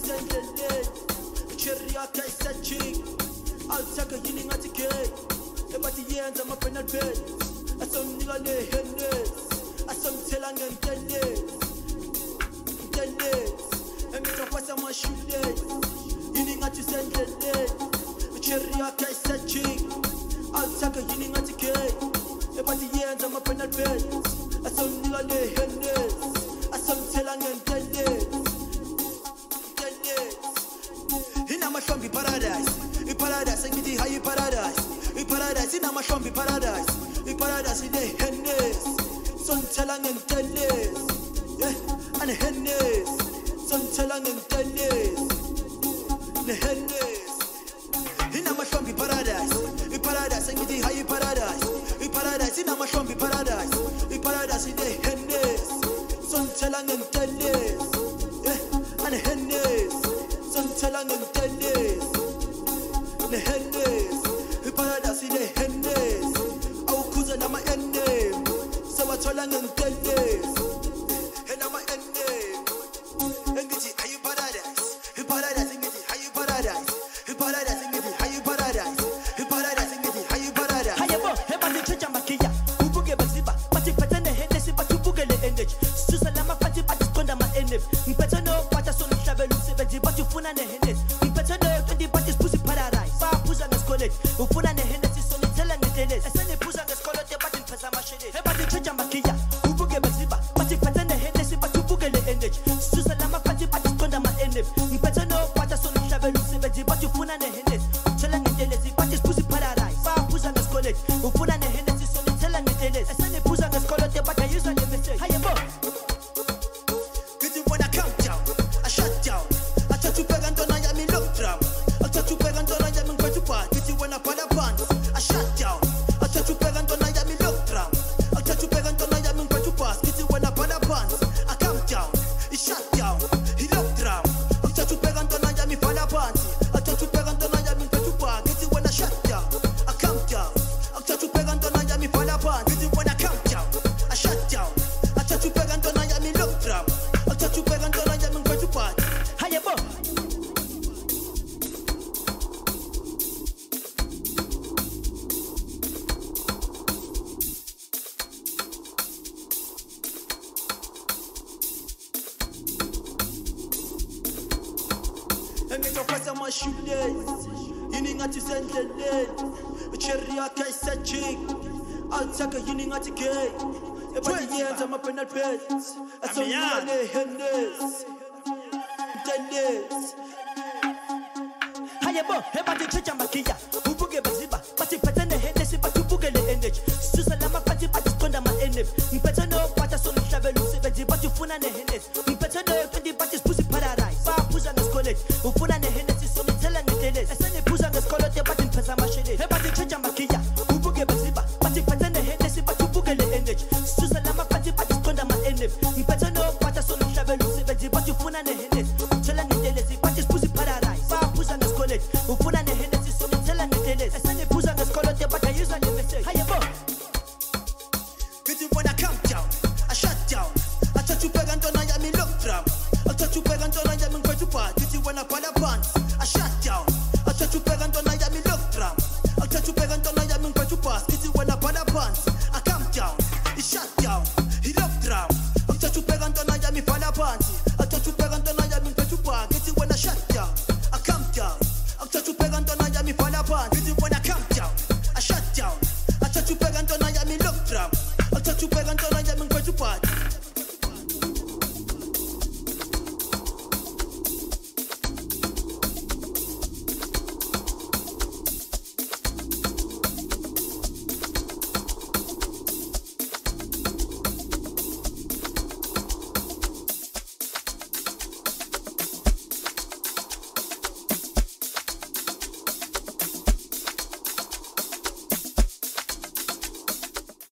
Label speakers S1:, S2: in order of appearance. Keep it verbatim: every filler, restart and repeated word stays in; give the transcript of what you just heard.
S1: sendleleni cherry yakhe isajik awuthaka yini ngathi gay ebathi yenza ama penal bet asomnika le hennes asomthela ngenteles nteles engithokwasa amashule yini ngathi sendleleni cherry yakhe isajik awuthaka yini ngathi gay ebathi yenza ama penal bet asomnika le hennes asomthela ngenteles Ina mashombi paradise, I paradise, ngiti hayi paradise, I paradise, ina mashombi paradise, I paradise ine hennes, sontela ngenteles, yeah, ane hennes, sontela ngenteles, ne hennes. Ina mashombi paradise, I paradise, ngiti hayi paradise, I paradise, ina mashombi paradise, I paradise ine hennes, sontela ngenteles, yeah, ane hennes. Sontela ngenteles ne hennes iparadise ne hennes awukhuza nama ende sewathola ngenteles enama ende engithi ayi paradise iparadise ngithi ayi paradise iparadise ngithi ayi paradise iparadise ngithi ayi paradise hayebo hebani tsheja makiya ubuke baziba bathi phethe ne hennes bathubuke le energy susa lama phansi bathi qonda ma energy ngiphethe no batha so mhlabela umsebenzi bathi ufuna ne hennes ngiphethe no twenty bathi sibusi paradise baphuza ngesikole ufuna ne hennes sonithela ngeteles esene phuza ngesikole bathi ngiphesa amashele hebathi tsheja makiya ubuke baziba bathi phethe ne hennes bathi ubuke le energy susa lama phansi bathi qonda ma energy ngiphethe no batha so mhlabela umsebenzi bathi ufuna ne hennes thela ngeteles bathi sibusi paradise baphuza ngesikole ufuna ne hennes sonithela ngeteles esene phuza ngesikole bathi ayuza le message hayebo Did you wanna count down? I shut down. I touch you back and don't I me look drum. I touch you back and don't I me go to part. Did you wanna put a pants? I shut down. I touch you back and don't I me look drum. I touch you back and don't I me go to pass. Did you wanna put a pants? I come down. He shut down. He look drum. I touch you back and don't I me put a pants. I touch you back and don't I me go to part. Did you wanna shut down? I come down. I touch you back and don't I me put a pants. Did you wanna come down? I shut down. I touch you back and don't I me look drum. Touch you back and don't I am going to part. Hayebo. Engithokwasa amashuleni yini ngathi sendleleni cherry yakhe isajik awuthaka yini ngathi gay ebathi yenza ama penal bets asomnika ne hennes tennis hayebo hebathi tsheja makiya ubuke baziba bathi phethe ne hennes bathi ubuke le energy susa lama phansi bathi qonda ma energy ngiphethe no batha so mhlabela umsebenzi bathi ufuna ne hennes ngiphethe no twenty bathi sibusi paradise baphuza ngesikole ufuna ne hennes sonithela ngeteles esene phuza ngesikole bathi ngiphesa amashele hebathi tsheja makiya ubuke baziba bathi phethe ne hennes bathi ubuke le energy susa lama phansi bathi qonda ma energy ngiphethe no batha so mhlabela umsebenzi bathi ufuna ne hennes thela ngeteles bathi sibusi paradise baphuza ngesikole ufuna ne hennes sonithela ngeteles esene phuza ngesikole bathi ayuza le message hayebo Did you wanna come down? I shut down. I touch you back and don't I me look drum. I touch you back and don't I me go to part. Did you wanna put a pants? I shut down. I touch you back and don't I me look drum. I touch you back and don't